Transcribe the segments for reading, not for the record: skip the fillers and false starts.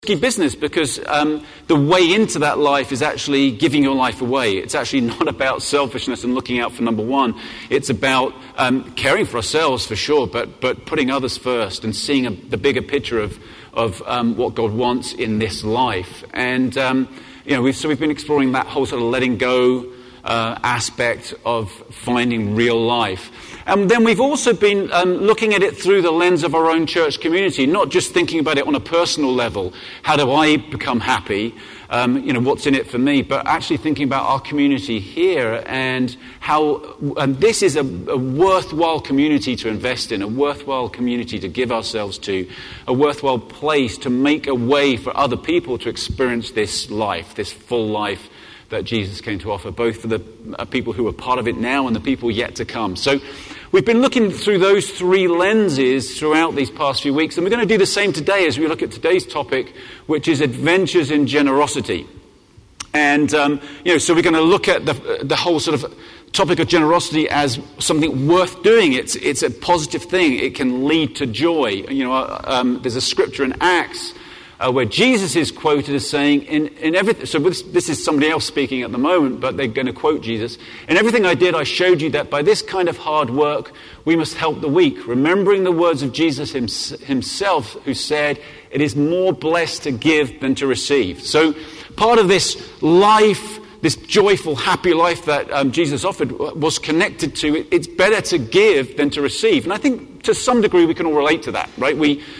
business because the way into that life is actually giving your life away. It's actually not about selfishness and looking out for number one. It's about caring for ourselves for sure, but putting others first and seeing the bigger picture of what God wants in this life. And we've been exploring that whole sort of letting go aspect of finding real life. And then we've also been looking at it through the lens of our own church community, not just thinking about it on a personal level. How do I become happy? What's in it for me? But actually thinking about our community here and how this is a worthwhile community to invest in, a worthwhile community to give ourselves to, a worthwhile place to make a way for other people to experience this life, this full life that Jesus came to offer, both for the people who are part of it now and the people yet to come. So we've been looking through those three lenses throughout these past few weeks, and we're going to do the same today as we look at today's topic, which is adventures in generosity. And, so we're going to look at the whole sort of topic of generosity as something worth doing. It's a positive thing. It can lead to joy. There's a scripture in Acts where Jesus is quoted as saying, in everything, so this is somebody else speaking at the moment, but they're going to quote Jesus, "In everything I did, I showed you that by this kind of hard work, we must help the weak, remembering the words of Jesus himself, who said, 'It is more blessed to give than to receive.'" So part of this life, this joyful, happy life that Jesus offered was connected to, it's better to give than to receive. And I think to some degree we can all relate to that, right?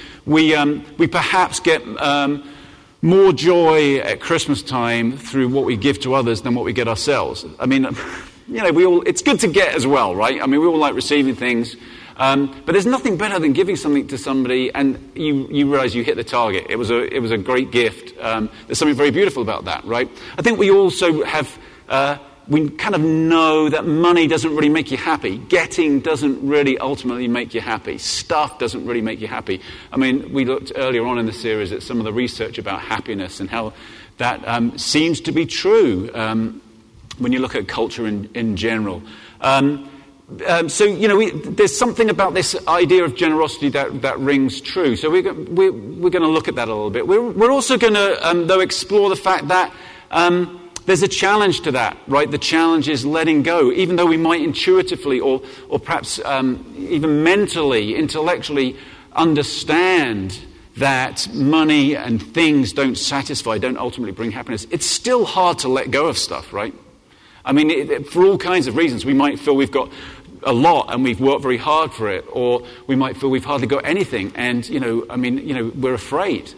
We perhaps get more joy at Christmas time through what we give to others than what we get ourselves. I mean, it's good to get as well, right? I mean, we all like receiving things, but there's nothing better than giving something to somebody and you realize you hit the target. It was a great gift. There's something very beautiful about that, right? I think we also have we kind of know that money doesn't really make you happy. Getting doesn't really ultimately make you happy. Stuff doesn't really make you happy. I mean, we looked earlier on in the series at some of the research about happiness and how that seems to be true when you look at culture in general. There's something about this idea of generosity that rings true. So we're going to look at that a little bit. We're also going to, though, explore the fact that there's a challenge to that, right? The challenge is letting go, even though we might intuitively or perhaps even mentally, intellectually understand that money and things don't satisfy, don't ultimately bring happiness. It's still hard to let go of stuff, right? I mean, for all kinds of reasons. We might feel we've got a lot and we've worked very hard for it, or we might feel we've hardly got anything, and we're afraid.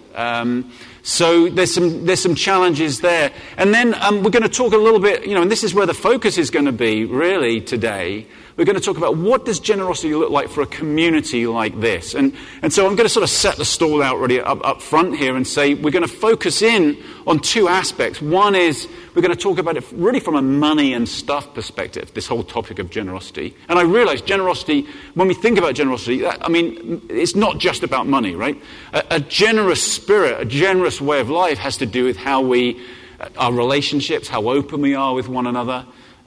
So there's some challenges there, and then we're going to talk a little bit, and this is where the focus is going to be really today. We're going to talk about what does generosity look like for a community like this, and so I'm going to sort of set the stall out really up front here and say we're going to focus in on two aspects. One is we're going to talk about it really from a money and stuff perspective, this whole topic of generosity. And I realize generosity, when we think about generosity, it's not just about money, right? A generous spirit, a generous way of life has to do with how our relationships, how open we are with one another,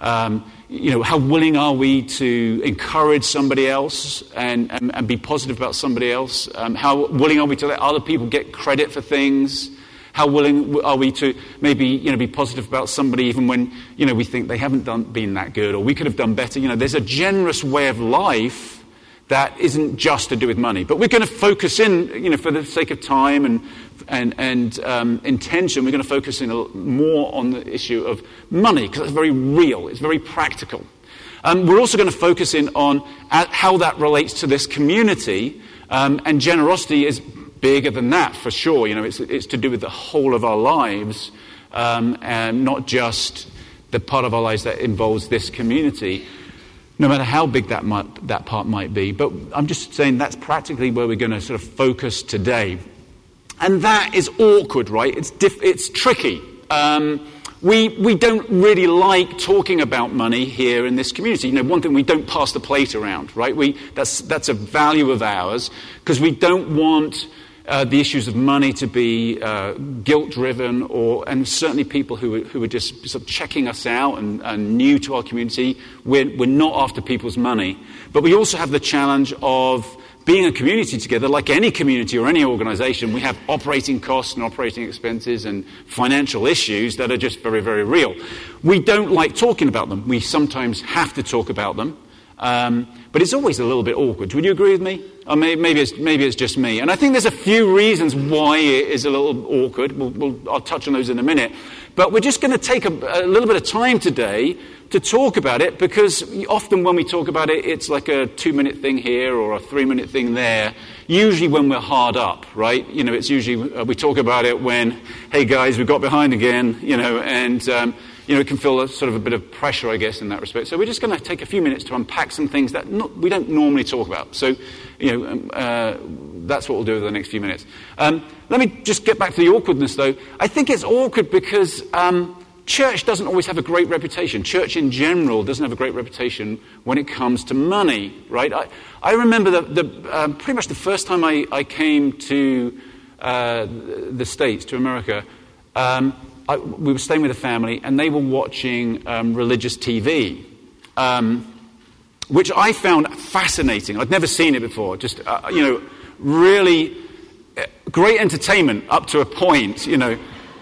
how willing are we to encourage somebody else and be positive about somebody else? How willing are we to let other people get credit for things? How willing are we to maybe be positive about somebody even when we think they haven't been that good, or we could have done better? There's a generous way of life that isn't just to do with money. But we're going to focus in, for the sake of time and intention, we're going to focus in more on the issue of money, because it's very real, it's very practical. We're also going to focus in on how that relates to this community, and generosity is bigger than that, for sure. It's to do with the whole of our lives, and not just the part of our lives that involves this community, no matter how big that part might be. But I'm just saying that's practically where we're going to sort of focus today. And that is awkward, right? It's tricky. We don't really like talking about money here in this community. One thing, we don't pass the plate around, right? That's a value of ours, because we don't want the issues of money to be guilt-driven, and certainly people who are just sort of checking us out and new to our community. We're not after people's money, but we also have the challenge of being a community together, like any community or any organization, we have operating costs and operating expenses and financial issues that are just very, very real. We don't like talking about them. We sometimes have to talk about them. But it's always a little bit awkward. Would you agree with me? Or maybe it's just me. And I think there's a few reasons why it is a little awkward. I'll touch on those in a minute. But we're just going to take a little bit of time today to talk about it, because often when we talk about it, it's like a 2-minute thing here or a 3-minute thing there. Usually when we're hard up, right? It's usually we talk about it when, hey guys, we got behind again, and it can feel sort of a bit of pressure, I guess, in that respect. So we're just going to take a few minutes to unpack some things that we don't normally talk about. So, that's what we'll do over the next few minutes. Let me just get back to the awkwardness, though. I think it's awkward because church doesn't always have a great reputation. Church in general doesn't have a great reputation when it comes to money, right? I remember pretty much the first time I came to the States, to America, we were staying with a family, and they were watching religious TV, which I found fascinating. I'd never seen it before. Just, really great entertainment up to a point, I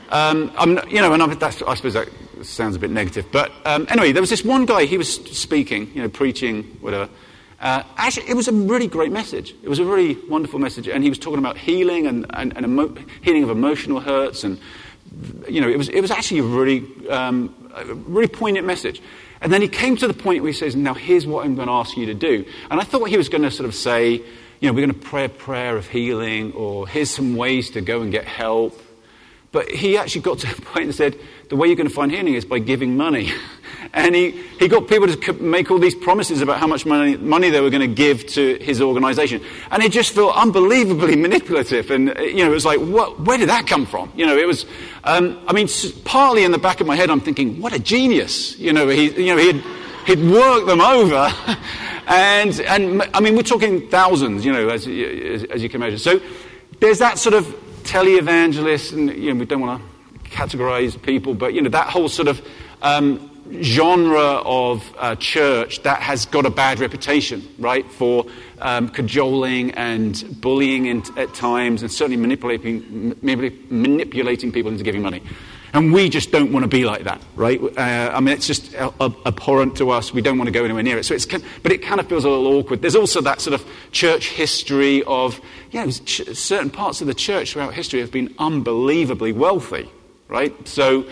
suppose that sounds a bit negative. But anyway, there was this one guy, he was speaking, preaching, whatever. Actually, it was a really great message. It was a really wonderful message. And he was talking about healing and healing of emotional hurts, and it was actually a really poignant message. And then he came to the point where he says, now here's what I'm going to ask you to do. And I thought he was going to sort of say, we're going to pray a prayer of healing, or here's some ways to go and get help. But he actually got to the point and said, the way you're going to find healing is by giving money. And he got people to make all these promises about how much money they were going to give to his organization. And it just felt unbelievably manipulative. And, it was like, where did that come from? It was, partly in the back of my head, I'm thinking, what a genius. He'd worked them over. And we're talking thousands, as you can imagine. So there's that sort of tele-evangelist, and, we don't want to categorize people, but, that whole sort of genre of church that has got a bad reputation, right, for cajoling and bullying at times, and certainly manipulating people into giving money. And we just don't want to be like that, right? It's just abhorrent to us. We don't want to go anywhere near it. So but it kind of feels a little awkward. There's also that sort of church history of, certain parts of the church throughout history have been unbelievably wealthy, right? So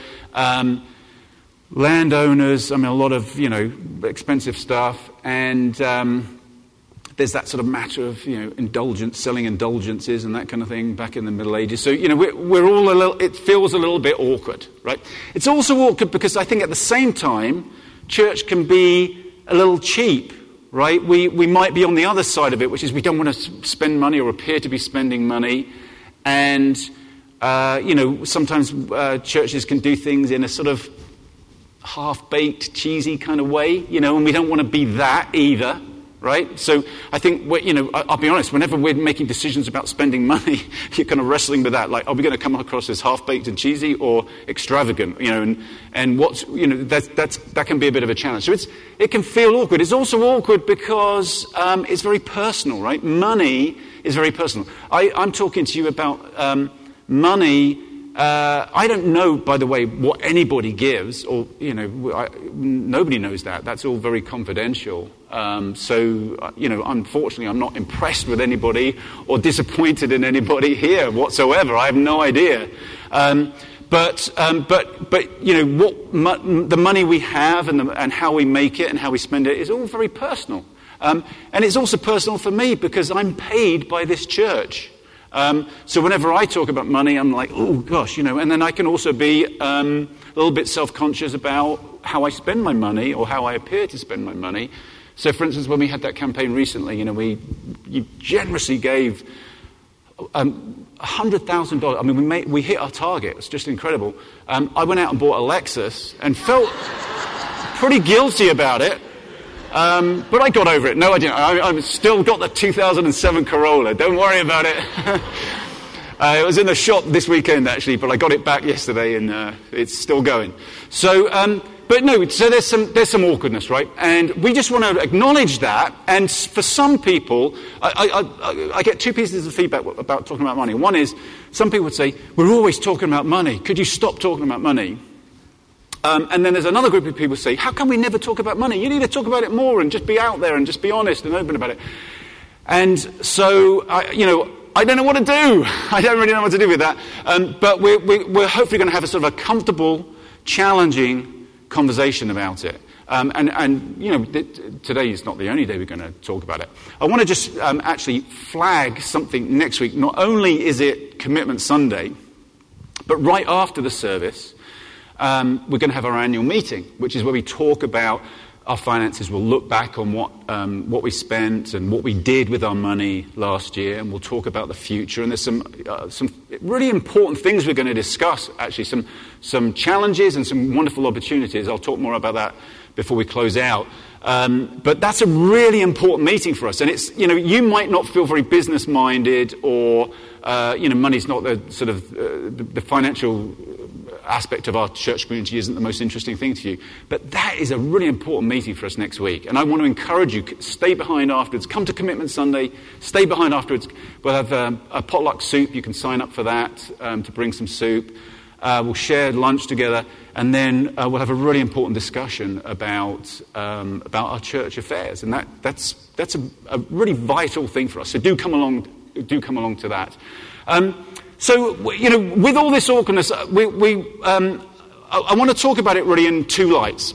landowners, a lot of, expensive stuff, and there's that sort of matter of, selling indulgences and that kind of thing back in the Middle Ages. So, we're all it feels a little bit awkward, right? It's also awkward because I think at the same time, church can be a little cheap, right? We might be on the other side of it, which is we don't want to spend money or appear to be spending money. And, sometimes churches can do things in a sort of half-baked, cheesy kind of way, and we don't want to be that either. Right? So I think, I'll be honest, whenever we're making decisions about spending money, you're kind of wrestling with that. Like, are we going to come across as half-baked and cheesy or extravagant? And what's, that can be a bit of a challenge. So it can feel awkward. It's also awkward because it's very personal, right? Money is very personal. I'm talking to you about money. I don't know, by the way, what anybody gives, or, nobody knows that. That's all very confidential. Unfortunately, I'm not impressed with anybody or disappointed in anybody here whatsoever. I have no idea. But the money we have and how we make it and how we spend it is all very personal. And it's also personal for me because I'm paid by this church. So whenever I talk about money, I'm like, oh gosh, and then I can also be a little bit self-conscious about how I spend my money or how I appear to spend my money. So, for instance, when we had that campaign recently, you generously gave $100,000. We hit our target. It's just incredible. I went out and bought a Lexus and felt pretty guilty about it. But I got over it. No, I didn't. I've still got the 2007 Corolla. Don't worry about it. It was in the shop this weekend, actually, but I got it back yesterday, and it's still going. So, But no, so there's some awkwardness, right? And we just want to acknowledge that. And for some people, I get two pieces of feedback about talking about money. One is, some people would say, we're always talking about money. Could you stop talking about money? And then there's another group of people who say, how come we never talk about money? You need to talk about it more and just be out there and just be honest and open about it. And so, I don't know what to do. I don't really know what to do with that. But we're hopefully going to have a sort of a comfortable, challenging conversation about it. Today is not the only day we're going to talk about it. I want to just actually flag something next week. Not only is it Commitment Sunday, but right after the service, we're going to have our annual meeting, which is where we talk about our finances. We'll look back on what we spent and what we did with our money last year, and we'll talk about the future. And there's some really important things we're going to discuss, actually, some challenges and some wonderful opportunities. I'll talk more about that before we close out. But that's a really important meeting for us. And it's, you might not feel very business-minded, or, money's not the sort of the financial aspect of our church community isn't the most interesting thing to you. But that is a really important meeting for us next week. And I want to encourage you, stay behind afterwards. Come to Commitment Sunday. Stay behind afterwards. We'll have a potluck soup. You can sign up for that, to bring some soup. We'll share lunch together. And then we'll have a really important discussion about our church affairs. And that's a really vital thing for us. So do come along to that. So, with all this awkwardness, I want to talk about it really in two lights,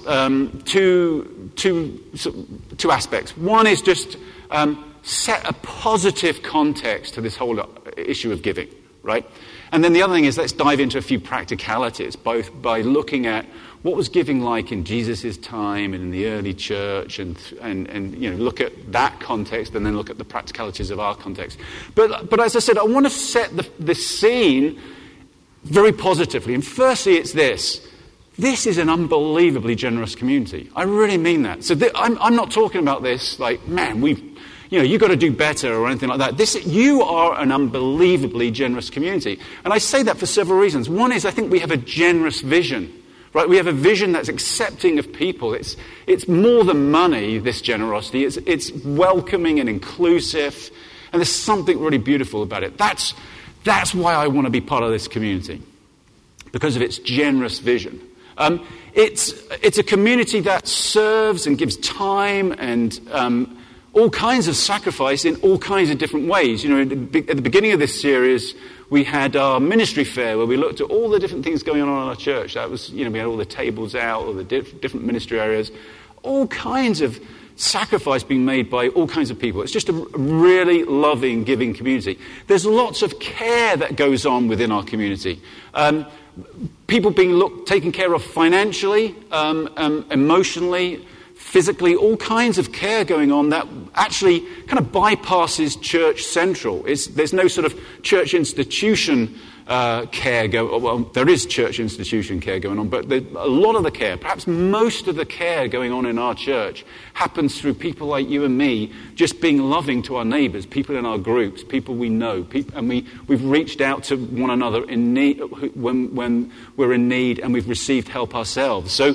two aspects. One is just set a positive context to this whole issue of giving, right? And then the other thing is, let's dive into a few practicalities, both by looking at what was giving like in Jesus' time and in the early church, and look at that context, and then look at the practicalities of our context. But as I said, I want to set the scene very positively. And firstly, it's this. This is an unbelievably generous community. I really mean that. So I'm not talking about this like, man, you've got to do better or anything like that. You are an unbelievably generous community. And I say that for several reasons. One is, I think we have a generous vision. Right, we have a vision that's accepting of people. It's more than money, this generosity. It's welcoming and inclusive, and there's something really beautiful about it. That's why I want to be part of this community, because of its generous vision. It's a community that serves and gives time and all kinds of sacrifice in all kinds of different ways. At the beginning of this series, we had our ministry fair where we looked at all the different things going on in our church. That was, we had all the tables out, all the different ministry areas, all kinds of sacrifice being made by all kinds of people. It's just a really loving, giving community. There's lots of care that goes on within our community. People being taken care of financially, emotionally, physically, all kinds of care going on that actually kind of bypasses church central. There's no sort of church institution care well, there is church institution care going on, but a lot of the care, perhaps most of the care going on in our church, happens through people like you and me just being loving to our neighbours, people in our groups, people we know, and we've reached out to one another in need when we're in need, and we've received help ourselves. So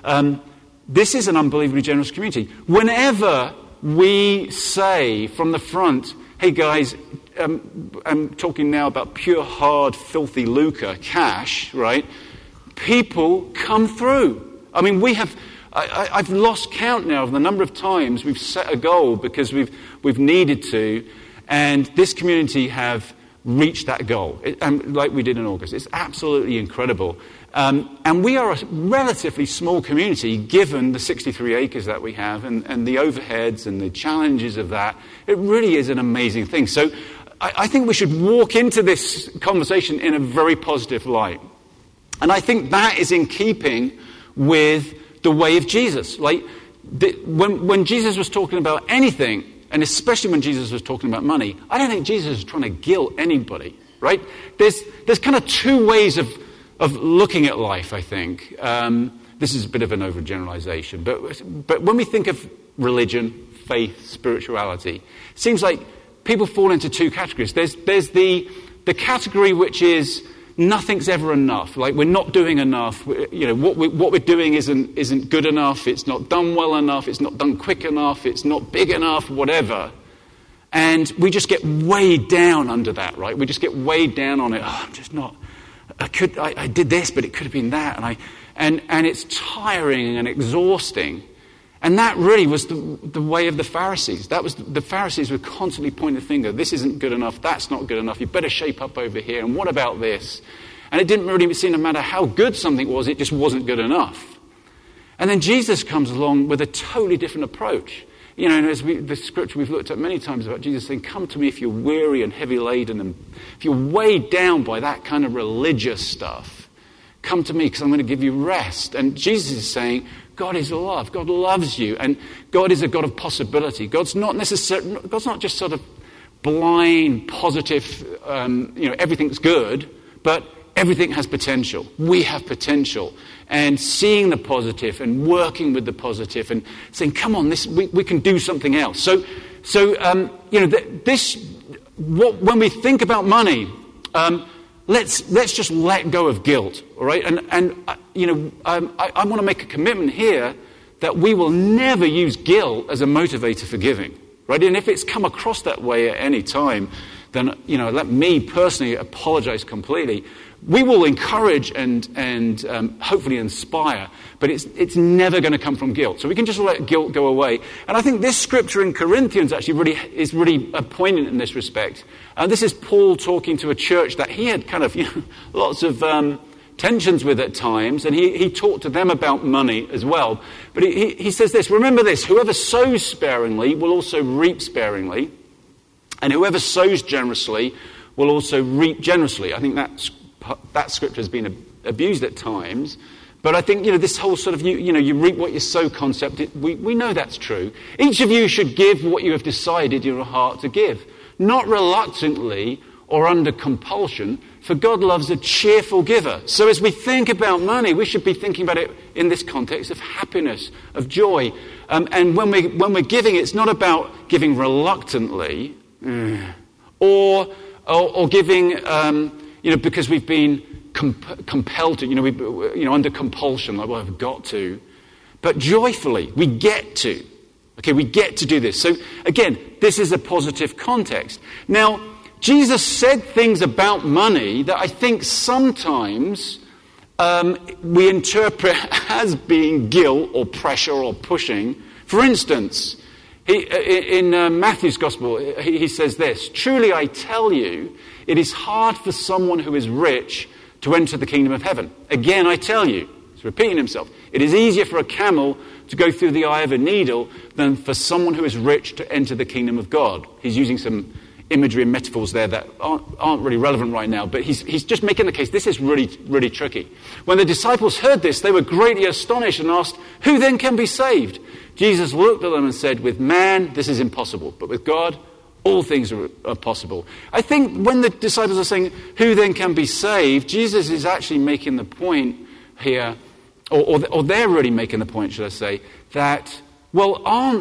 this is an unbelievably generous community. Whenever we say from the front, hey guys, I'm talking now about pure, hard, filthy lucre, cash, right? People come through. I mean, I've lost count now of the number of times we've set a goal because we've needed to, and this community have reached that goal, like we did in August. It's absolutely incredible. And we are a relatively small community, given the 63 acres that we have and the overheads and the challenges of that. It really is an amazing thing. So I think we should walk into this conversation in a very positive light. And I think that is in keeping with the way of Jesus. Like, when Jesus was talking about anything, and especially when Jesus was talking about money, I don't think Jesus was trying to guilt anybody, right? There's kind of two ways of looking at life, I think. This is a bit of an overgeneralization, but when we think of religion, faith, spirituality, it seems like people fall into two categories. There's the category which is nothing's ever enough. Like, we're not doing enough. What we're doing isn't good enough. It's not done well enough. It's not done quick enough. It's not big enough, whatever. And we just get weighed down under that, right? We just get weighed down on it. Oh, I'm just not... I did this, but it could have been that. And it's tiring and exhausting. And that really was the way of the Pharisees. The Pharisees were constantly pointing the finger. This isn't good enough. That's not good enough. You better shape up over here. And what about this? And it didn't really seem to matter how good something was. It just wasn't good enough. And then Jesus comes along with a totally different approach. And the scripture we've looked at many times about Jesus saying, come to me if you're weary and heavy laden. And if you're weighed down by that kind of religious stuff, come to me because I'm going to give you rest. And Jesus is saying, God is love. God loves you. And God is a God of possibility. God's not just sort of blind, positive, everything's good, but everything has potential. We have potential. And seeing the positive and working with the positive and saying, come on, we can do something else. When we think about money, let's just let go of guilt, all right? I want to make a commitment here that we will never use guilt as a motivator for giving, right? And if it's come across that way at any time, then let me personally apologize completely. We will encourage and hopefully inspire, but it's never going to come from guilt. So we can just let guilt go away. And I think this scripture in Corinthians actually is really poignant in this respect. And this is Paul talking to a church that he had kind of lots of tensions with at times, and he talked to them about money as well. But he says this: remember this, whoever sows sparingly will also reap sparingly, and whoever sows generously will also reap generously. I think that scripture has been abused at times, but I think this whole sort of you reap what you sow concept. We know that's true. Each of you should give what you have decided in your heart to give, not reluctantly or under compulsion, for God loves a cheerful giver. So as we think about money, we should be thinking about it in this context of happiness, of joy, and when we're giving, it's not about giving reluctantly or giving. Because we've been compelled to, under compulsion, like, well, I've got to. But joyfully, we get to. Okay, we get to do this. So, again, this is a positive context. Now, Jesus said things about money that I think sometimes we interpret as being guilt or pressure or pushing. For instance, in Matthew's Gospel, he says this: truly I tell you, it is hard for someone who is rich to enter the kingdom of heaven. Again, I tell you, he's repeating himself, it is easier for a camel to go through the eye of a needle than for someone who is rich to enter the kingdom of God. He's using some imagery and metaphors there that aren't really relevant right now, but he's just making the case this is really, really tricky. When the disciples heard this, they were greatly astonished and asked, who then can be saved? Jesus looked at them and said, with man, this is impossible, but with God, all things are possible. I think when the disciples are saying, who then can be saved, Jesus is actually making the point here, or they're really making the point, should I say, that, well,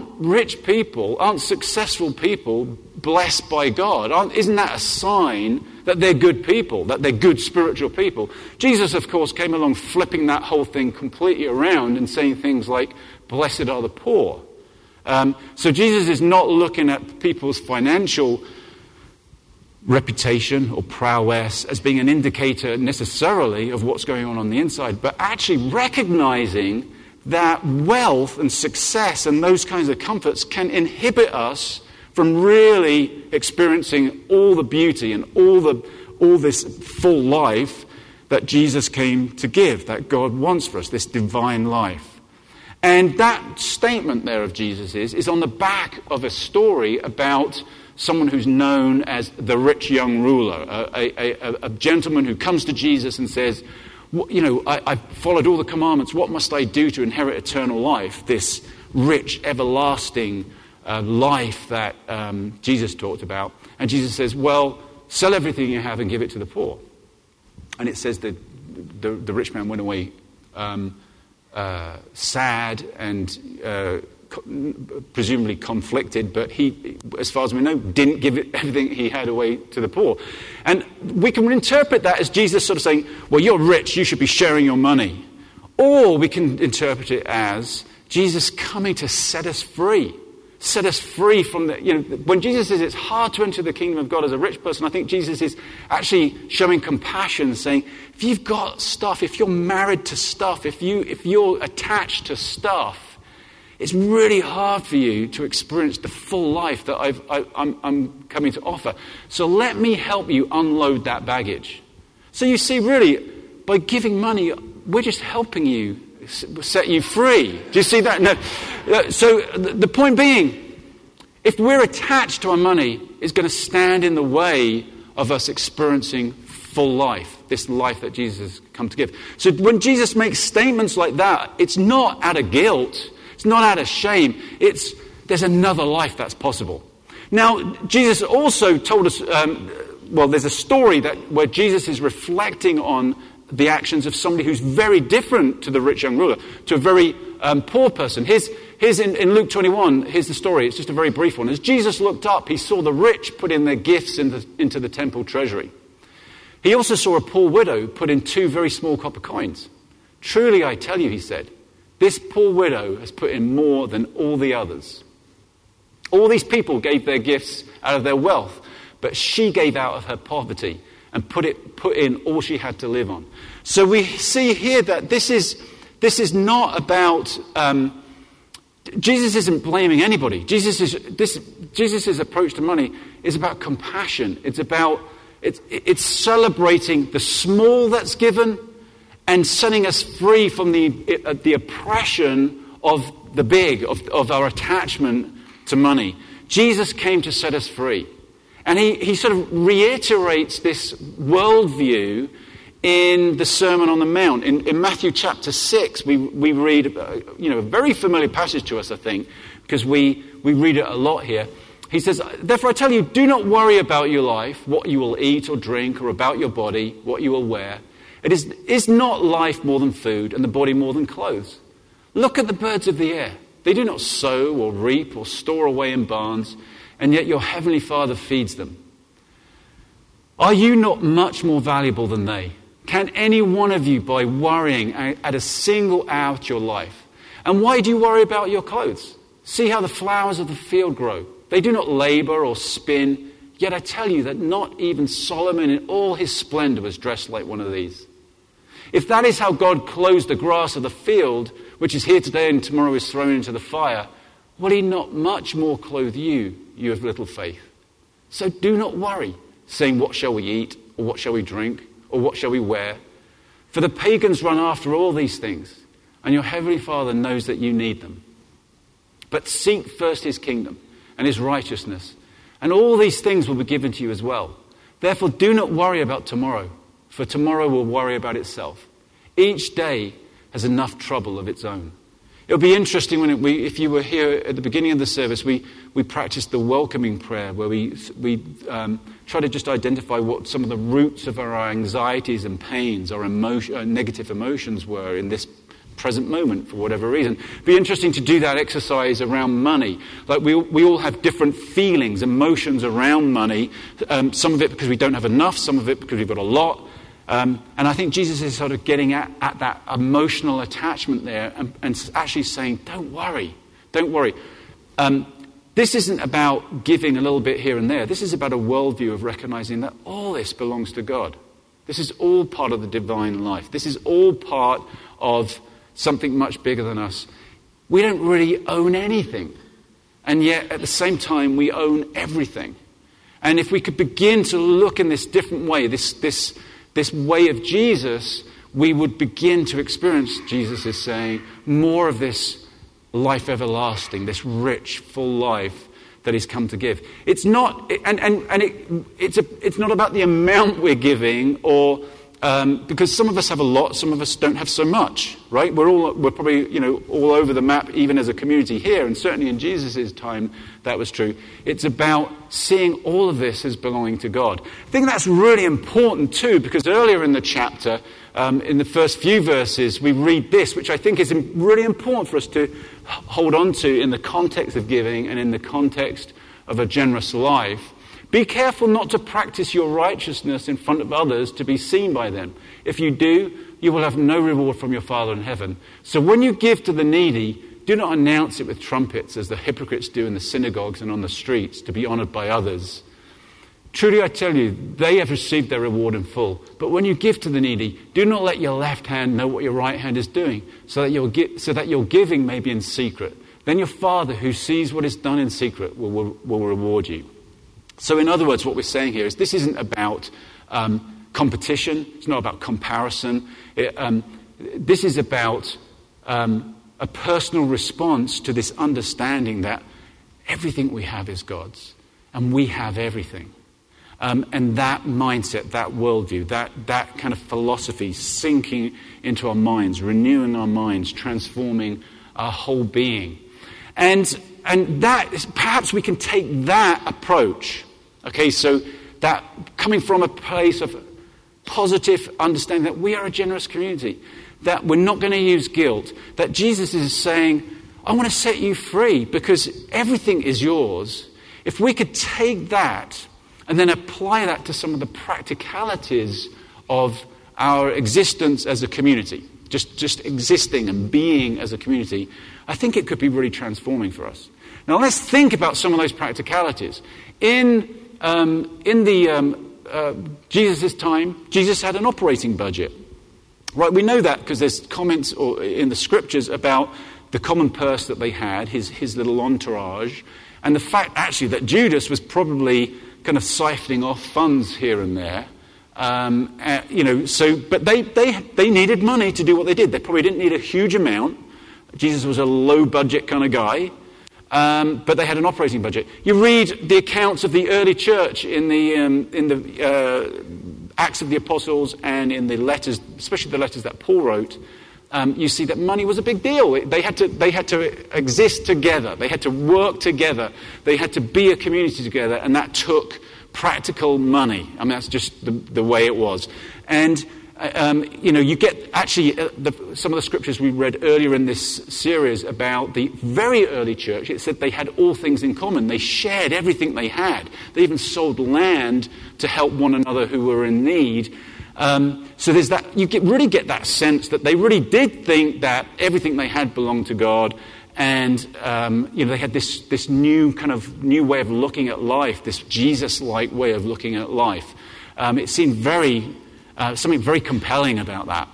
aren't successful people blessed by God? Isn't that a sign that they're good people, that they're good spiritual people? Jesus, of course, came along flipping that whole thing completely around and saying things like, blessed are the poor. So Jesus is not looking at people's financial reputation or prowess as being an indicator necessarily of what's going on the inside, but actually recognizing that wealth and success and those kinds of comforts can inhibit us from really experiencing all the beauty and all this full life that Jesus came to give, that God wants for us, this divine life. And that statement there of Jesus is on the back of a story about someone who's known as the rich young ruler, a gentleman who comes to Jesus and says, I've followed all the commandments. What must I do to inherit eternal life? This rich, everlasting life that Jesus talked about. And Jesus says, well, sell everything you have and give it to the poor. And it says that the rich man went away sad and presumably conflicted, but he, as far as we know, didn't give everything he had away to the poor. And we can interpret that as Jesus sort of saying, well, you're rich, you should be sharing your money. Or we can interpret it as Jesus coming to set us free. Set us free from the, when Jesus says it's hard to enter the kingdom of God as a rich person, I think Jesus is actually showing compassion, saying, if you've got stuff, if you're married to stuff, if you're attached to stuff, it's really hard for you to experience the full life that I'm coming to offer. So let me help you unload that baggage. So you see, really, by giving money, we're just helping you set you free. Do you see that? No. So the point being, if we're attached to our money, it's going to stand in the way of us experiencing full life, this life that Jesus has come to give. So when Jesus makes statements like that, it's not out of guilt, it's not out of shame, there's another life that's possible. Now, Jesus also told us, there's a story where Jesus is reflecting on the actions of somebody who's very different to the rich young ruler, to a very poor person. Here's in Luke 21, here's the story. It's just a very brief one. As Jesus looked up, he saw the rich put in their gifts into the temple treasury. He also saw a poor widow put in 2 very small copper coins. Truly, I tell you, he said, this poor widow has put in more than all the others. All these people gave their gifts out of their wealth, but she gave out of her poverty and put in all she had to live on. So we see here that this is not about Jesus isn't blaming anybody. Jesus' approach to money is about compassion. It's celebrating the small that's given and setting us free from the oppression of the big, of our attachment to money. Jesus came to set us free. And he sort of reiterates this worldview in the Sermon on the Mount. In Matthew chapter 6, we read, a very familiar passage to us, I think, because we read it a lot here. He says, therefore I tell you, do not worry about your life, what you will eat or drink, or about your body, what you will wear. Is not life more than food, and the body more than clothes? Look at the birds of the air. They do not sow or reap or store away in barns, and yet your heavenly Father feeds them. Are you not much more valuable than they? Can any one of you, by worrying, add a single hour to your life? And why do you worry about your clothes? See how the flowers of the field grow. They do not labor or spin, yet I tell you that not even Solomon in all his splendor was dressed like one of these. If that is how God clothes the grass of the field, which is here today and tomorrow is thrown into the fire, will he not much more clothe you, you of little faith? So do not worry, saying, what shall we eat, or what shall we drink, or what shall we wear? For the pagans run after all these things, and your heavenly Father knows that you need them. But seek first his kingdom and his righteousness, and all these things will be given to you as well. Therefore do not worry about tomorrow, for tomorrow will worry about itself. Each day has enough trouble of its own. It'll be interesting if you were here at the beginning of the service, we practiced the welcoming prayer where we try to just identify what some of the roots of our anxieties and pains, our negative emotions were in this present moment for whatever reason. It'd be interesting to do that exercise around money. Like we all have different feelings, emotions around money. Some of it because we don't have enough, some of it because we've got a lot. And I think Jesus is sort of getting at that emotional attachment there and actually saying, don't worry. This isn't about giving a little bit here and there. This is about a worldview of recognizing that all this belongs to God. This is all part of the divine life. This is all part of something much bigger than us. We don't really own anything. And yet, at the same time, we own everything. And if we could begin to look in this different way, this way of Jesus, we would begin to experience, Jesus is saying, more of this life everlasting, this rich, full life that he's come to give. It's not, it's not about the amount we're giving or because some of us have a lot, some of us don't have so much, right? We're probably, all over the map, even as a community here, and certainly in Jesus' time that was true. It's about seeing all of this as belonging to God. I think that's really important too, because earlier in the chapter, in the first few verses, we read this, which I think is really important for us to hold on to in the context of giving and in the context of a generous life. Be careful not to practice your righteousness in front of others to be seen by them. If you do, you will have no reward from your Father in heaven. So when you give to the needy, do not announce it with trumpets as the hypocrites do in the synagogues and on the streets to be honored by others. Truly I tell you, they have received their reward in full. But when you give to the needy, do not let your left hand know what your right hand is doing, so that your giving may be in secret. Then your Father, who sees what is done in secret, will reward you. So in other words, what we're saying here is this isn't about competition. It's not about comparison. This is about a personal response to this understanding that everything we have is God's, and we have everything. And that mindset, that worldview, that kind of philosophy sinking into our minds, renewing our minds, transforming our whole being. And that is, perhaps we can take that approach. Okay, so that coming from a place of positive understanding that we are a generous community, that we're not going to use guilt, that Jesus is saying, I want to set you free because everything is yours. If we could take that and then apply that to some of the practicalities of our existence as a community, just existing and being as a community, I think it could be really transforming for us. Now let's think about some of those practicalities. In Jesus' time, Jesus had an operating budget. Right, we know that because there's comments in the scriptures about the common purse that they had, his little entourage, and the fact actually that Judas was probably kind of siphoning off funds here and there. But they needed money to do what they did. They probably didn't need a huge amount. Jesus was a low budget kind of guy. But they had an operating budget. You read the accounts of the early church in the Acts of the Apostles and in the letters, especially the letters that Paul wrote. You see that money was a big deal. They had to exist together. They had to work together. They had to be a community together, and that took practical money. I mean, that's just the way it was. And you get actually some of the scriptures we read earlier in this series about the very early church. It said they had all things in common. They shared everything they had. They even sold land to help one another who were in need. So there's that. You really get that sense that they really did think that everything they had belonged to God, and they had this new way of looking at life, this Jesus-like way of looking at life. It seemed something very compelling about that.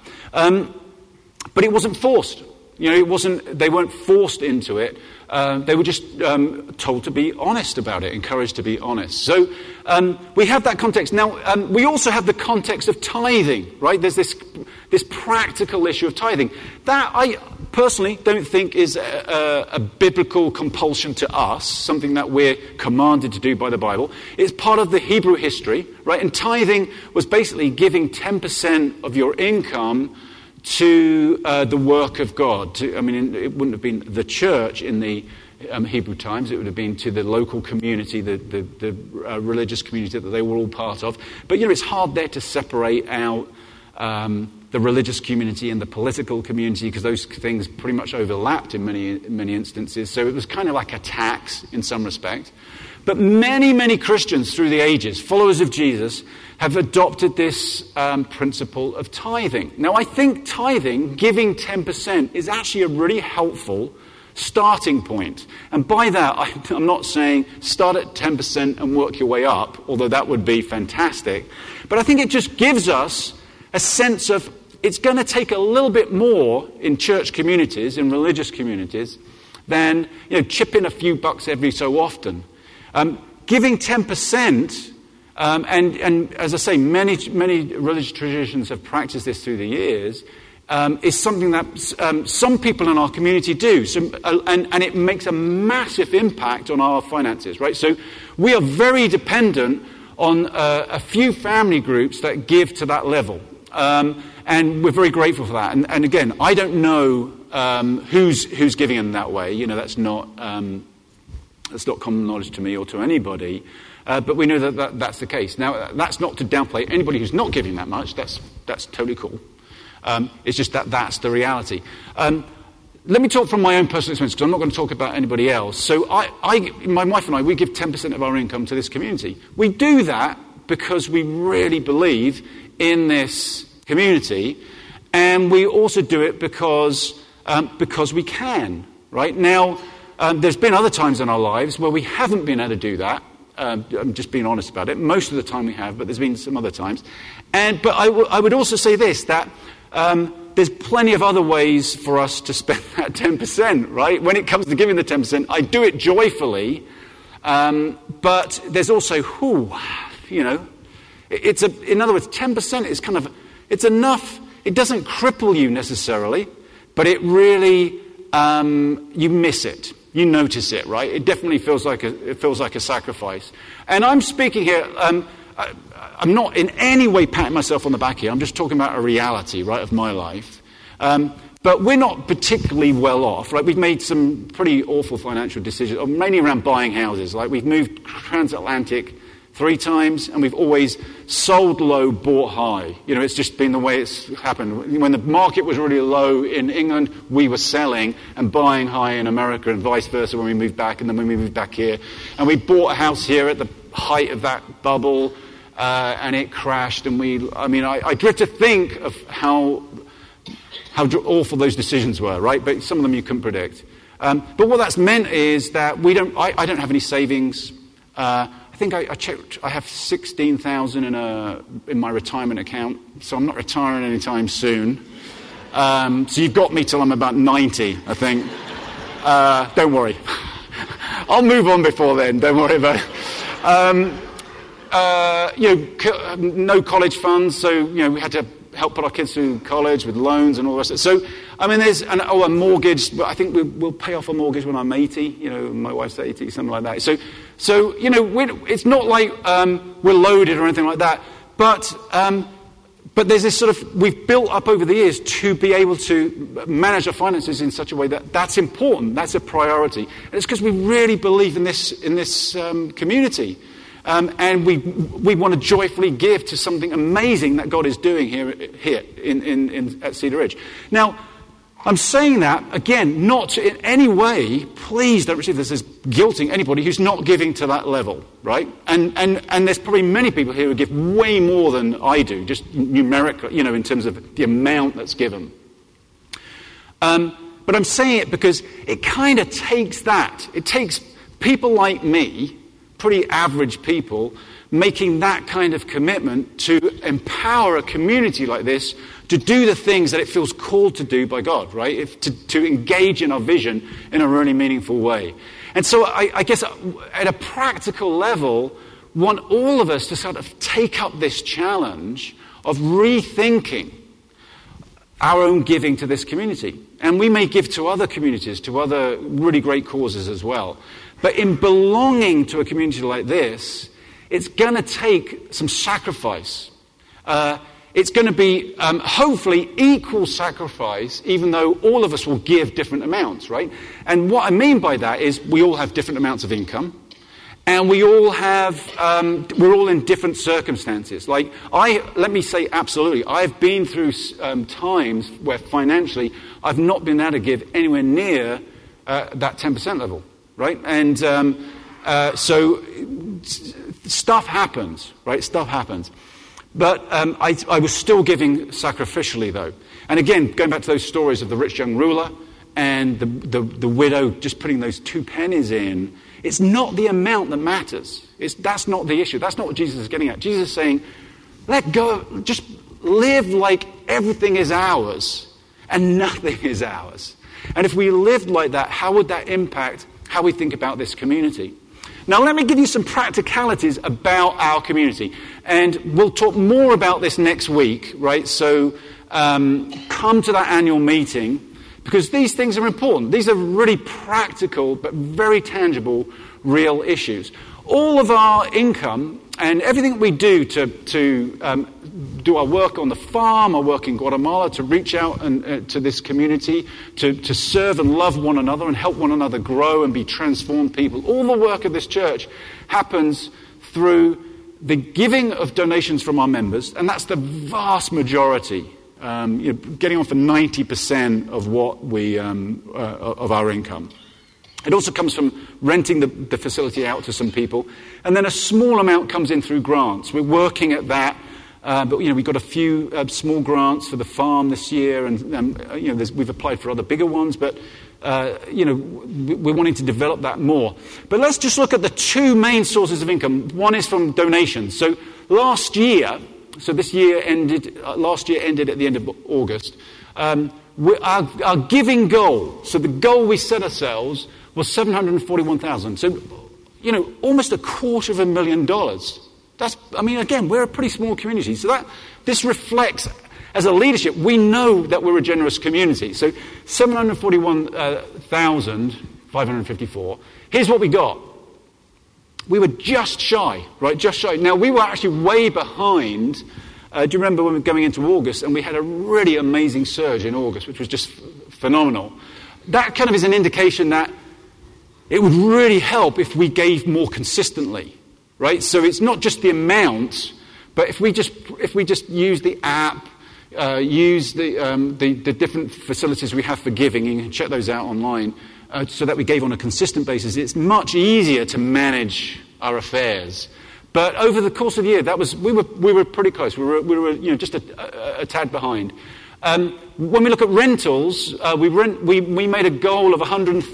But it wasn't forced. They weren't forced into it. They were just told to be honest about it, encouraged to be honest. So we have that context. Now, we also have the context of tithing, right? There's this practical issue of tithing. That I personally don't think is a biblical compulsion to us, something that we're commanded to do by the Bible. It's part of the Hebrew history, right? And tithing was basically giving 10% of your income to the work of God. It wouldn't have been the church in the Hebrew times. It would have been to the local community, the religious community that they were all part of. But, it's hard there to separate out the religious community and the political community, because those things pretty much overlapped in many instances. So it was kind of like a tax in some respect. But many, many Christians through the ages, followers of Jesus, have adopted this principle of tithing. Now, I think tithing, giving 10%, is actually a really helpful starting point. And by that, I'm not saying start at 10% and work your way up, although that would be fantastic. But I think it just gives us a sense of it's going to take a little bit more in church communities, in religious communities, than chip in a few bucks every so often. Giving 10%, and as I say, many religious traditions have practiced this through the years, is something that some people in our community do. And it makes a massive impact on our finances, right? So we are very dependent on a few family groups that give to that level. And we're very grateful for that. And again, I don't know who's giving in that way. You know, that's not common knowledge to me or to anybody. But we know that's the case. Now, that's not to downplay anybody who's not giving that much. That's totally cool. It's just that's the reality. Let me talk from my own personal experience, because I'm not going to talk about anybody else. So my wife and I, we give 10% of our income to this community. We do that because we really believe in this community, and we also do it because we can. Right now, there's been other times in our lives where we haven't been able to do that. I'm just being honest about it. Most of the time we have, but there's been some other times. But I would also say this, that there's plenty of other ways for us to spend that 10%, right? When it comes to giving the 10%, I do it joyfully, but there's also, in other words, 10% is it's enough. It doesn't cripple you necessarily, but it really, you miss it. You notice it, right? It definitely feels like a sacrifice. And I'm speaking here, I'm not in any way patting myself on the back here. I'm just talking about a reality, right, of my life. But we're not particularly well off, right? We've made some pretty awful financial decisions, mainly around buying houses. Like, we've moved transatlantic 3 times, and we've always sold low, bought high. You know, it's just been the way it's happened. When the market was really low in England, we were selling and buying high in America, and vice versa when we moved back, and then when we moved back here. And we bought a house here at the height of that bubble, and it crashed. And I dread to think of how awful those decisions were, right? But some of them you couldn't predict. But what that's meant is that I don't have any savings. I think I checked, I have 16,000 in my retirement account, so I'm not retiring anytime soon. So you've got me till I'm about 90, I think. Don't worry. I'll move on before then, don't worry about it. No college funds, so, we had to help put our kids through college with loans and all the rest of it. So, there's a mortgage, but I think we'll pay off a mortgage when I'm 80, my wife's 80, something like that. So it's not like we're loaded or anything like that, but there's this sort of, we've built up over the years to be able to manage our finances in such a way that's important, that's a priority. And it's because we really believe in this community. And we want to joyfully give to something amazing that God is doing here at Cedar Ridge. Now, I'm saying that, again, not in any way, please don't receive this as guilting anybody who's not giving to that level, right? And there's probably many people here who give way more than I do, just numerically, in terms of the amount that's given. But I'm saying it because it kind of takes that. It takes people like me, pretty average people, making that kind of commitment to empower a community like this to do the things that it feels called to do by God, right? To engage in our vision in a really meaningful way. And so I guess at a practical level, want all of us to sort of take up this challenge of rethinking our own giving to this community. And we may give to other communities, to other really great causes as well. But in belonging to a community like this, it's going to take some sacrifice. It's going to be, hopefully, equal sacrifice, even though all of us will give different amounts, right? And what I mean by that is we all have different amounts of income, and we all have, we're all in different circumstances. Like, let me say absolutely, I've been through times where financially I've not been able to give anywhere near that 10% level, right? And so stuff happens, right? Stuff happens. But I was still giving sacrificially, though. And again, going back to those stories of the rich young ruler and the widow just putting those 2 pennies in, it's not the amount that matters. That's not the issue. That's not what Jesus is getting at. Jesus is saying, let go, just live like everything is ours and nothing is ours. And if we lived like that, how would that impact how we think about this community? Now, let me give you some practicalities about our community. And we'll talk more about this next week, right? So come to that annual meeting, because these things are important. These are really practical but very tangible, real issues. all of our income and everything that we do to do our work on the farm, our work in Guatemala, to reach out and to this community, to serve and love one another and help one another grow and be transformed people. All the work of this church happens through the giving of donations from our members, and that's the vast majority, getting on for 90% of what we of our income. It also comes from renting the facility out to some people, and then a small amount comes in through grants. We're working at that, but we've got a few small grants for the farm this year, and we've applied for other bigger ones, but we're wanting to develop that more. But let's just look at the two main sources of income. One is from donations. So last year at the end of August. Our giving goal, so the goal we set ourselves was $741,000. So, almost $250,000. Again, we're a pretty small community. So this reflects, as a leadership, we know that we're a generous community. So 741,554. Here's what we got. We were just shy, right? Just shy. Now, we were actually way behind. Do you remember when we were going into August, and we had a really amazing surge in August, which was just phenomenal. That kind of is an indication that it would really help if we gave more consistently, right? So it's not just the amount, but if we just use the app, use the different facilities we have for giving, you can check those out online, so that we gave on a consistent basis, it's much easier to manage our affairs. But over the course of the year, we were pretty close. We were just a tad behind. When we look at rentals, we made a goal of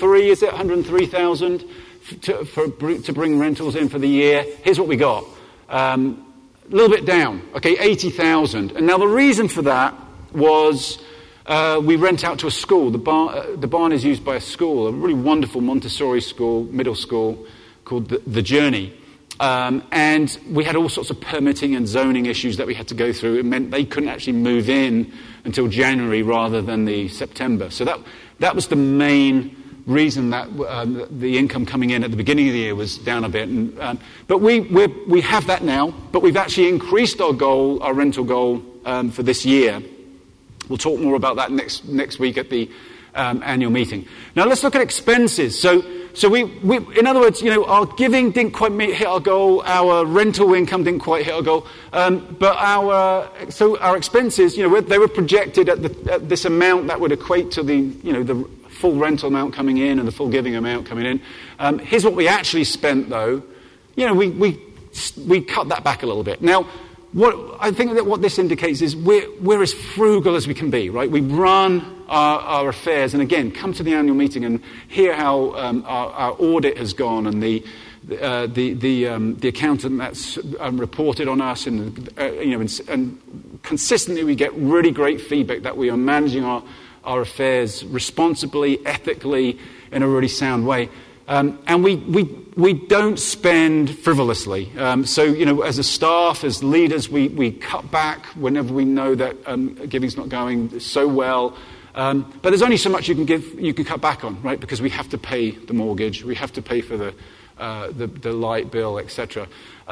103,000 to bring rentals in for the year. Here's what we got. A little bit down. Okay, 80,000. And now the reason for that was we rent out to a school. The barn is used by a school, a really wonderful Montessori school, middle school, called The Journey. And we had all sorts of permitting and zoning issues that we had to go through. It meant they couldn't actually move in until January rather than the September. So that was the main reason that the income coming in at the beginning of the year was down a bit. But we have that now, but we've actually increased our rental goal for this year. We'll talk more about that next week at the annual meeting. Now let's look at expenses. So we in other words, our giving didn't quite hit our goal. Our rental income didn't quite hit our goal. But our expenses, they were projected at this amount that would equate to the full rental amount coming in and the full giving amount coming in. Here's what we actually spent, though. We cut that back a little bit. Now, I think that what this indicates is we're as frugal as we can be, right? We run our affairs, and again, come to the annual meeting and hear how our audit has gone, and the accountant that's reported on us, and consistently we get really great feedback that we are managing our affairs responsibly, ethically, in a really sound way. And we don't spend frivolously. So, as a staff, as leaders, we cut back whenever we know that giving's not going so well. But there's only so much you can cut back on, right? Because we have to pay the mortgage, we have to pay for the light bill, etc.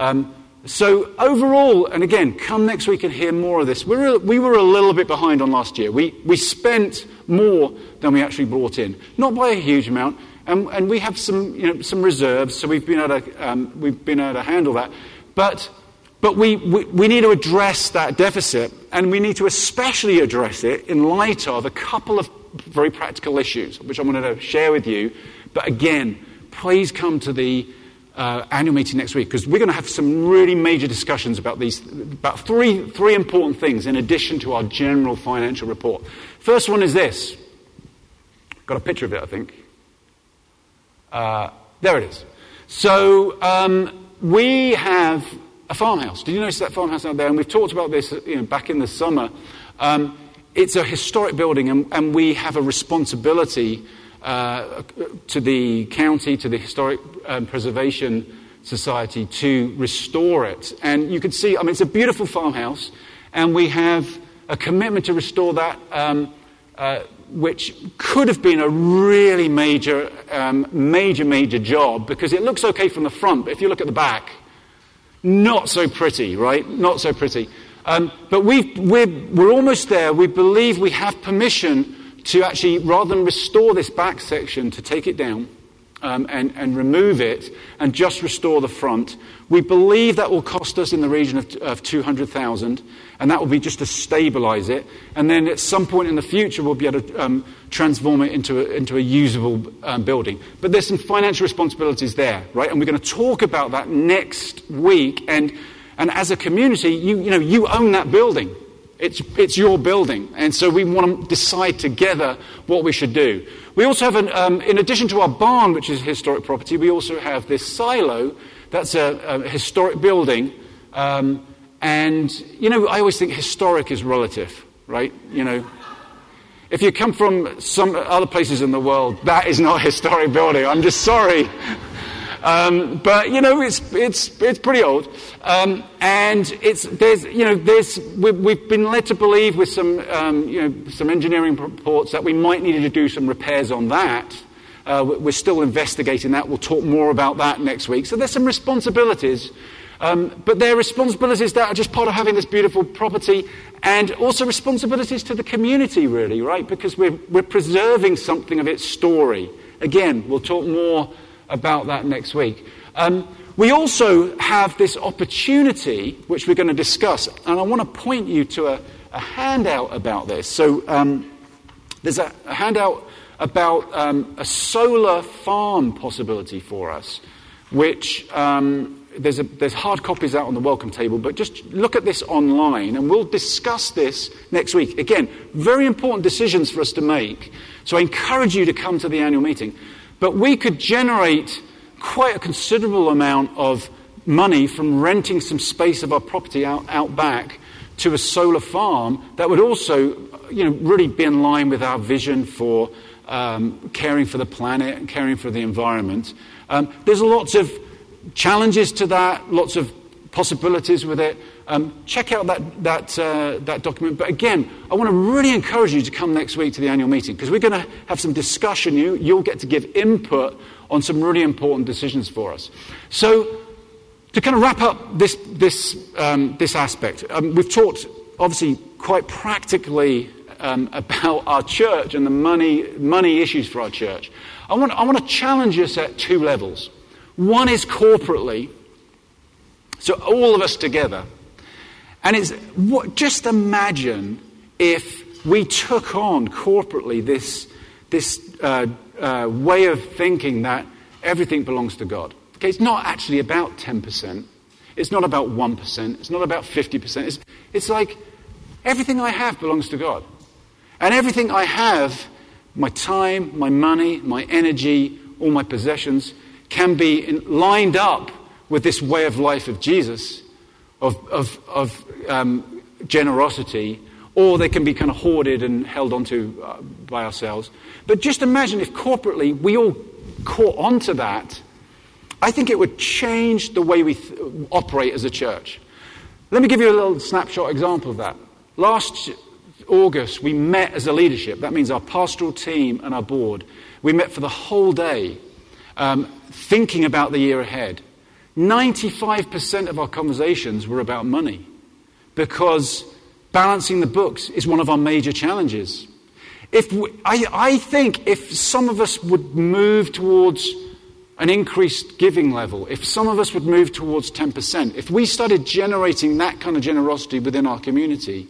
So overall, and again, come next week and hear more of this. We were a little bit behind on last year. We spent more than we actually brought in, not by a huge amount. And we have some reserves, so we've been able to handle that. But we need to address that deficit, and we need to especially address it in light of a couple of very practical issues, which I wanted to share with you. But again, please come to the annual meeting next week, because we're going to have some really major discussions about three important things in addition to our general financial report. First one is this. Got a picture of it, I think. There it is. So we have a farmhouse. Did you notice that farmhouse out there? And we've talked about this back in the summer. It's a historic building, and we have a responsibility to the county, to the Historic Preservation Society, to restore it. And you can see, it's a beautiful farmhouse, and we have a commitment to restore that. which could have been a really major job, because it looks okay from the front, but if you look at the back, not so pretty, right? Not so pretty. But we're almost there. We believe we have permission to actually, rather than restore this back section, to take it down and remove it and just restore the front. We believe that will cost us in the region of 200,000, and that will be just to stabilize it. And then at some point in the future, we'll be able to transform it into a usable building. But there's some financial responsibilities there, right? And we're going to talk about that next week. And as a community, you own that building. It's your building. And so we want to decide together what we should do. We also have, in addition to our barn, which is historic property, we also have this silo. That's a historic building. And, I always think historic is relative, right? If you come from some other places in the world, that is not a historic building. I'm just sorry. But it's pretty old, and we've been led to believe with some engineering reports that we might need to do some repairs on that. We're still investigating that. We'll talk more about that next week. So there's some responsibilities, but they're responsibilities that are just part of having this beautiful property, and also responsibilities to the community, really, right? Because we're preserving something of its story. Again, we'll talk more about that next week. We also have this opportunity, which we're going to discuss, and I want to point you to a handout about this. So there's a handout about a solar farm possibility for us, which there's hard copies out on the welcome table, but just look at this online, and we'll discuss this next week. Again, very important decisions for us to make, so I encourage you to come to the annual meeting. But we could generate quite a considerable amount of money from renting some space of our property out back to a solar farm that would also, really be in line with our vision for caring for the planet and caring for the environment. There's lots of challenges to that, lots of possibilities with it. Check out that document. But again, I want to really encourage you to come next week to the annual meeting, because we're going to have some discussion. You'll get to give input on some really important decisions for us. So to kind of wrap up this aspect, we've talked obviously quite practically about our church and the money issues for our church. I want to challenge us at two levels. One is corporately, so all of us together. And just imagine if we took on corporately this way of thinking that everything belongs to God. Okay, it's not actually about 10%. It's not about 1%. It's not about 50%. It's like everything I have belongs to God. And everything I have, my time, my money, my energy, all my possessions, can be lined up with this way of life of Jesus, of generosity, or they can be kind of hoarded and held onto by ourselves. But just imagine if corporately we all caught onto that. I think it would change the way we operate as a church. Let me give you a little snapshot example of that. Last August, we met as a leadership. That means our pastoral team and our board. We met for the whole day, thinking about the year ahead. 95% of our conversations were about money, because balancing the books is one of our major challenges. I think if some of us would move towards an increased giving level, if some of us would move towards 10%, if we started generating that kind of generosity within our community,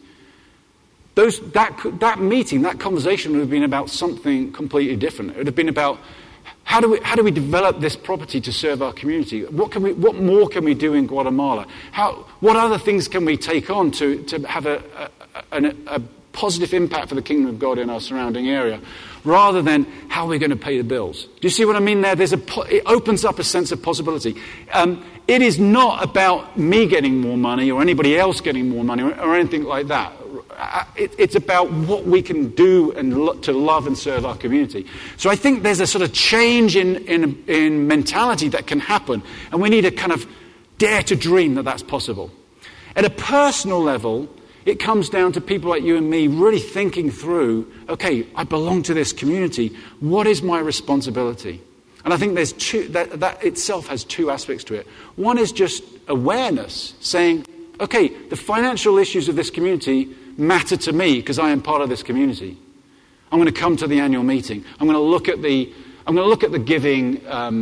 that meeting, that conversation would have been about something completely different. It would have been about how do we develop this property to serve our community? What more can we do in Guatemala? What other things can we take on to have a positive impact for the kingdom of God in our surrounding area, rather than how we're going to pay the bills? Do you see what I mean there? It opens up a sense of possibility. It is not about me getting more money or anybody else getting more money or anything like that. It's about what we can do and to love and serve our community. So I think there's a sort of change in mentality that can happen, and we need to kind of dare to dream that that's possible. At a personal level, It comes down to people like you and me really thinking through, okay, I belong to this community. What is my responsibility? And I think there's that itself has two aspects to it. One is just awareness, saying, okay, the financial issues of this community matter to me because I am part of this community. I'm going to come to the annual meeting. I'm going to look at the giving,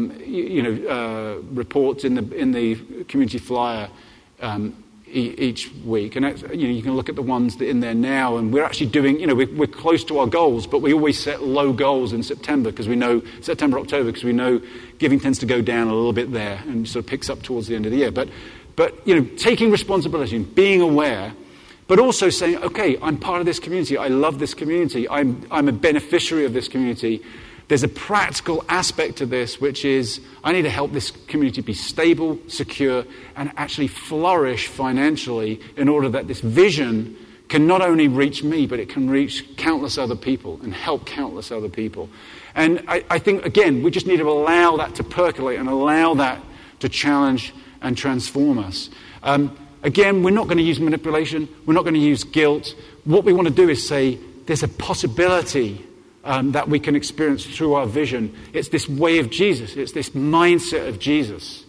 reports in the community flyer each week, and you can look at the ones that are in there now. And we're actually doing, we're close to our goals, but we always set low goals in September because we know October because we know giving tends to go down a little bit there and sort of picks up towards the end of the year. But taking responsibility and being aware. But also saying, okay, I'm part of this community. I love this community. I'm a beneficiary of this community. There's a practical aspect to this, which is I need to help this community be stable, secure, and actually flourish financially in order that this vision can not only reach me, but it can reach countless other people and help countless other people. And I think, again, we just need to allow that to percolate and allow that to challenge and transform us. Again, we're not going to use manipulation. We're not going to use guilt. What we want to do is say there's a possibility that we can experience through our vision. It's this way of Jesus. It's this mindset of Jesus.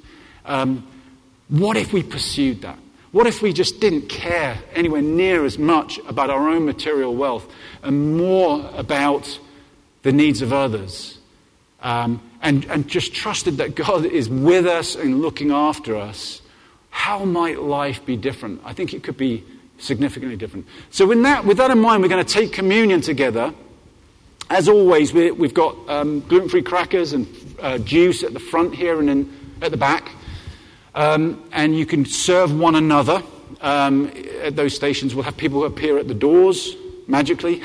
What if we pursued that? What if we just didn't care anywhere near as much about our own material wealth and more about the needs of others? And just trusted that God is with us and looking after us? How might life be different? I think it could be significantly different. So with that in mind, we're going to take communion together. As always, we've got gluten-free crackers and juice at the front here and at the back. And you can serve one another at those stations. We'll have people who appear at the doors, magically,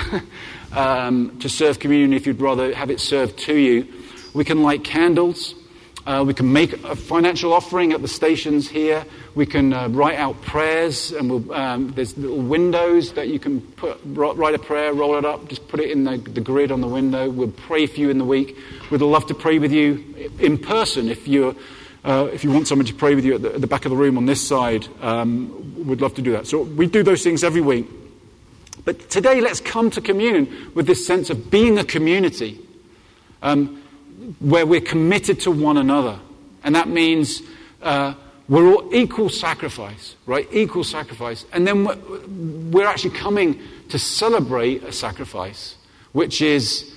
to serve communion if you'd rather have it served to you. We can light candles. We can make a financial offering at the stations here. We can write out prayers, and there's little windows that you can write a prayer, roll it up, just put it in the grid on the window. We'll pray for you in the week. We'd love to pray with you in person if you want someone to pray with you at the back of the room on this side. We'd love to do that. So we do those things every week. But today, let's come to communion with this sense of being a community. Where we're committed to one another. And that means we're all equal sacrifice, right? Equal sacrifice. And then we're actually coming to celebrate a sacrifice, which is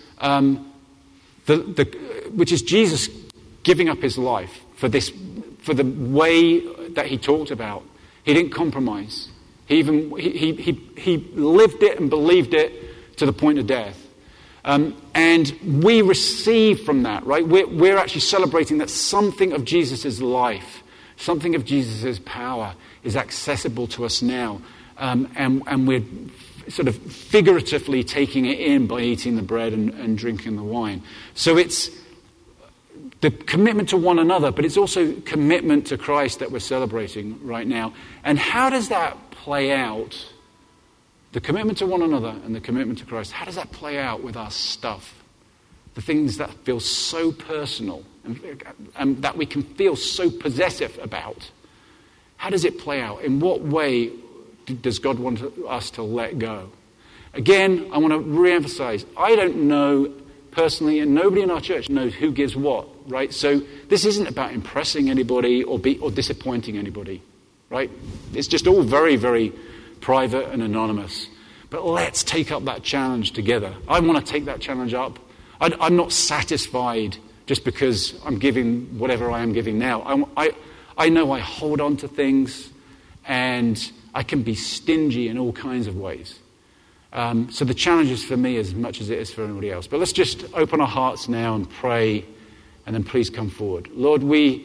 which is Jesus giving up his life for the way that he talked about. He didn't compromise. He lived it and believed it to the point of death. And we receive from that, right? We're actually celebrating that something of Jesus' life, something of Jesus' power is accessible to us now. And we're sort of figuratively taking it in by eating the bread and drinking the wine. So it's the commitment to one another, but it's also commitment to Christ that we're celebrating right now. And how does that play out? The commitment to one another and the commitment to Christ, how does that play out with our stuff? The things that feel so personal and that we can feel so possessive about. How does it play out? In what way does God want us to let go? Again, I want to re-emphasize, I don't know personally, and nobody in our church knows who gives what, right? So this isn't about impressing anybody or disappointing anybody, right? It's just all very, very private and anonymous. But let's take up that challenge together. I want to take that challenge up. I'm not satisfied just because I'm giving whatever I am giving now. I know I hold on to things and I can be stingy in all kinds of ways. So the challenge is for me as much as it is for anybody else. But let's just open our hearts now and pray, and then please come forward. Lord, we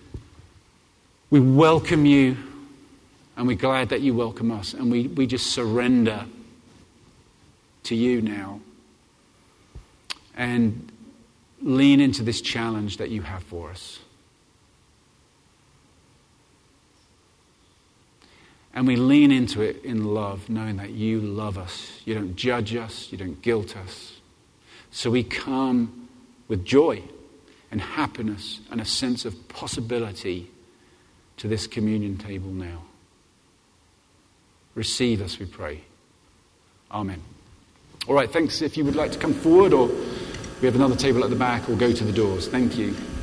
welcome you. And we're glad that you welcome us. And we just surrender to you now. And lean into this challenge that you have for us. And we lean into it in love, knowing that you love us. You don't judge us. You don't guilt us. So we come with joy and happiness and a sense of possibility to this communion table now. Receive us, we pray. Amen. All right, thanks. If you would like to come forward, or we have another table at the back, or go to the doors. Thank you.